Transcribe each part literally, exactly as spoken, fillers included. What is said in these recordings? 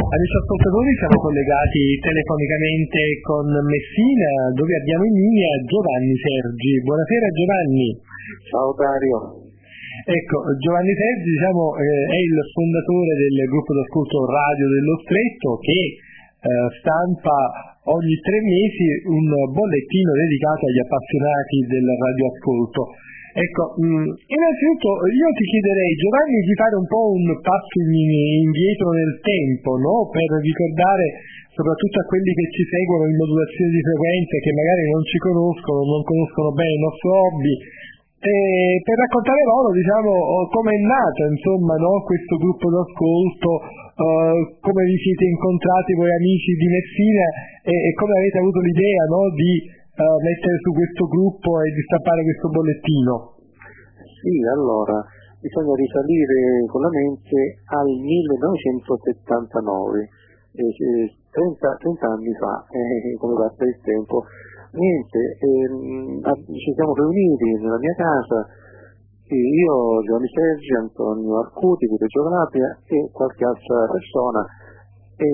Amici ascoltatori, siamo collegati telefonicamente con Messina, dove abbiamo in linea Giovanni Sergi. Buonasera Giovanni. Ciao Dario. Ecco, Giovanni Sergi diciamo, eh, è il fondatore del gruppo d'ascolto Radio dello Stretto che eh, stampa ogni tre mesi un bollettino dedicato agli appassionati del radioascolto. Ecco, mh, innanzitutto io ti chiederei, Giovanni, di fare un po' un passo in, indietro nel tempo, no? Per ricordare soprattutto a quelli che ci seguono in modulazione di frequenza, che magari non ci conoscono, non conoscono bene il nostro hobby, e per raccontare loro, diciamo, come è nato, insomma, no? Questo gruppo d'ascolto, uh, come vi siete incontrati voi amici di Messina e, e come avete avuto l'idea, no? Di Uh, mettere su questo gruppo e di stampare questo bollettino. Sì, allora bisogna risalire con la mente al millenovecentosettantanove, eh, trenta, trenta anni fa, eh, come passa il tempo. Niente, ehm, ci siamo riuniti nella mia casa, io, Giovanni Sergi, Antonio Arcuti, Vito Giovanapia e qualche altra persona, e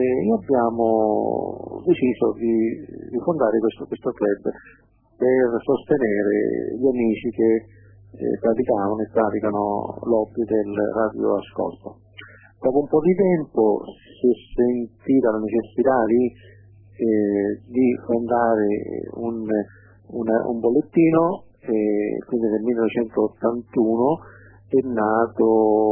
abbiamo deciso di, di fondare questo, questo club per sostenere gli amici che eh, praticavano e praticano l'hobby del radioascolto. Dopo un po' di tempo si è sentita la necessità di, eh, di fondare un, una, un bollettino, e quindi nel millenovecentottantuno è nato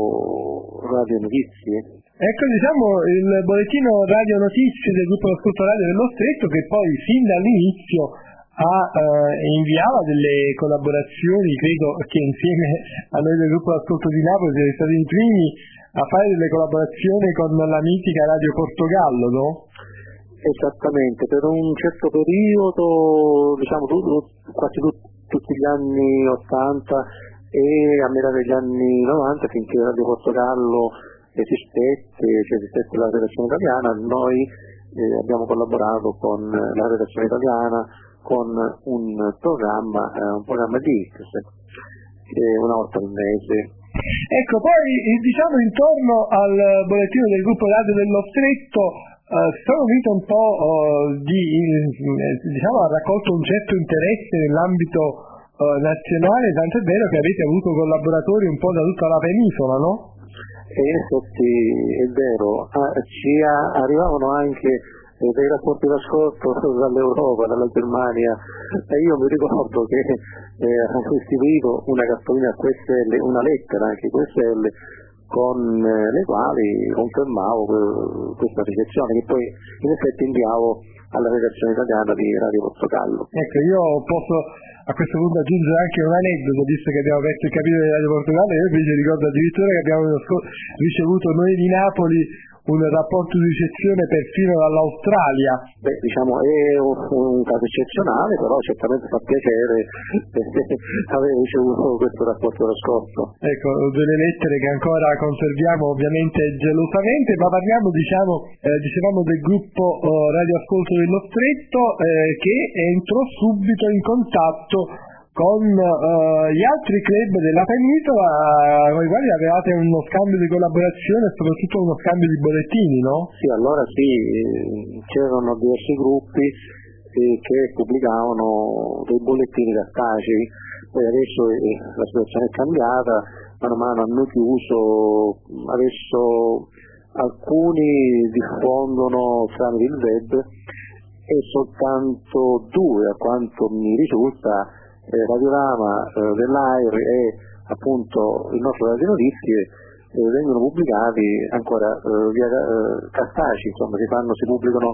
Radio Notizie. Ecco, diciamo, il bollettino Radio Notizie del gruppo d'ascolto Radio dello Stretto, che poi fin dall'inizio ha, eh, inviava delle collaborazioni, credo che insieme a noi del gruppo d'ascolto di Napoli siete stati i primi a fare delle collaborazioni con la mitica Radio Portogallo, no? Esattamente, per un certo periodo, diciamo quasi tutti gli anni ottanta e a metà degli anni novanta, finché Radio Portogallo esistette, cioè esistette la redazione italiana, noi eh, abbiamo collaborato con la redazione italiana con un programma, eh, un programma di X, eh, una volta al mese. Ecco, poi diciamo intorno al bollettino del gruppo Radio dello Stretto eh, sono unito un po' eh, di, eh, diciamo, ha raccolto un certo interesse nell'ambito eh, nazionale, tanto è vero che avete avuto collaboratori un po' da tutta la penisola, no? E in effetti è vero, ah, ci arrivavano anche eh, dei rapporti d'ascolto dall'Europa, dalla Germania, e io mi ricordo che eh, ho istituito una cartolina Q S L, una lettera anche Q S L, con eh, le quali confermavo eh, questa ricezione, che poi in effetti inviavo alla redazione italiana di Radio Portogallo. Ecco, io posso a questo punto aggiungere anche un aneddoto, visto che abbiamo aperto il capitolo di Radio Portogallo. Io invece ricordo addirittura che abbiamo ricevuto noi di Napoli un rapporto di ricezione perfino dall'Australia. Beh, diciamo è un, un caso eccezionale, però certamente fa piacere aver ricevuto questo rapporto d'ascolto. Ecco, delle lettere che ancora conserviamo ovviamente gelosamente, ma parliamo, diciamo, eh, dicevamo del gruppo eh, Radioascolto dello Stretto eh, che entrò subito in contatto con uh, gli altri club della penisola con i quali avevate uno scambio di collaborazione e soprattutto uno scambio di bollettini, no? Sì, allora sì, c'erano diversi gruppi eh, che pubblicavano dei bollettini cartacei, poi adesso eh, la situazione è cambiata, mano a mano hanno chiuso, adesso alcuni diffondono tramite il web e soltanto due, a quanto mi risulta, Eh, Radiorama eh, dell'Air e appunto il nostro Radio Notizie eh, vengono pubblicati ancora eh, via eh, cartacei, insomma si fanno, si pubblicano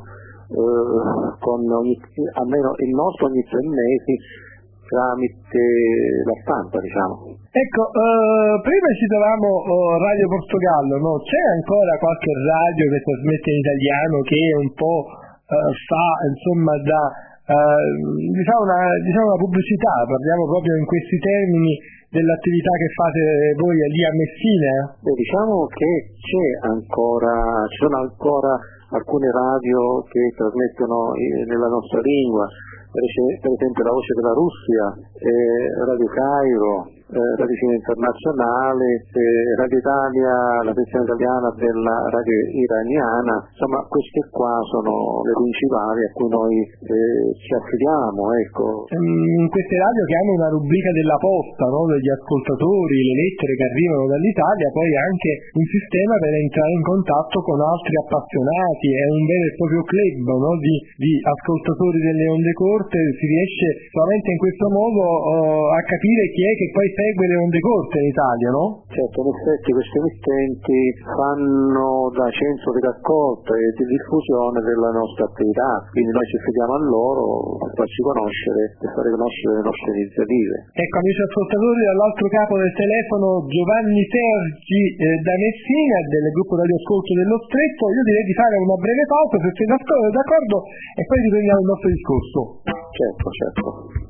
eh, con ogni, almeno il nostro ogni tre mesi tramite la stampa, diciamo. Ecco, eh, prima citavamo oh, Radio Portogallo, no? C'è ancora qualche radio che trasmette in italiano che un po' eh, fa insomma da Uh, diciamo, una, diciamo una pubblicità, parliamo proprio in questi termini dell'attività che fate voi lì a Messina? Beh, diciamo che c'è ancora, ci sono ancora alcune radio che trasmettono nella nostra lingua, per esempio La Voce della Russia, eh, Radio Cairo, eh, radicina internazionale, eh, Radio Italia, la sezione italiana della radio iraniana. Insomma, queste qua sono le principali a cui noi eh, ci affidiamo, ecco. In queste radio che hanno una rubrica della posta, no? Degli ascoltatori, le lettere che arrivano dall'Italia, poi anche un sistema per entrare in contatto con altri appassionati, è un vero e proprio club, no? di, di ascoltatori delle onde corte. Si riesce solamente in questo modo uh, a capire chi è che poi segue le onde corte in Italia, no? Certo, in effetti questi emittenti fanno da centro di raccolta e di diffusione della nostra attività, quindi noi ci affidiamo a loro per farci conoscere e fare conoscere le nostre iniziative. Ecco, amici ascoltatori, dall'altro capo del telefono Giovanni Sergi eh, da Messina, del gruppo radioascolto dello Stretto. Io direi di fare una breve pausa, se siete d'accordo, e poi riprendiamo il nostro discorso. Certo, certo.